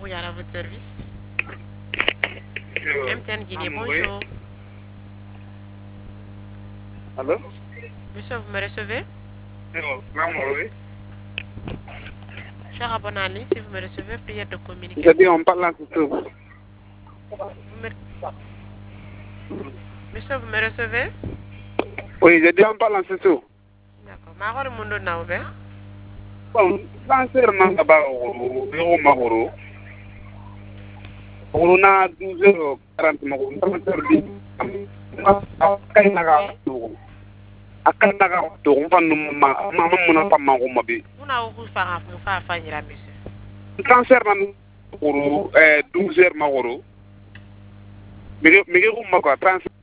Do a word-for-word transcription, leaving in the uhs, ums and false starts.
Rouillard à votre service. M T N Guinée, bonjour. Allô? Monsieur, vous me recevez? Oui. Cher abonné en ligne, si vous me recevez, prière de communiquer. J'ai dit on parle en tout. Vous me... Monsieur, vous me recevez? Oui, j'ai dit on parle en tout. D'accord. Maror Mundo Naoube. Bon, sincèrement, d'abord, au Mahoro. On a douze heures quarante Mahoro. Akan naga to on fan ma ma mun fa ma ko mabe Una ku fa fa fa fa nyira monsieur. Cancer nan ko euh douze heures ma woro mi mi ko ma ko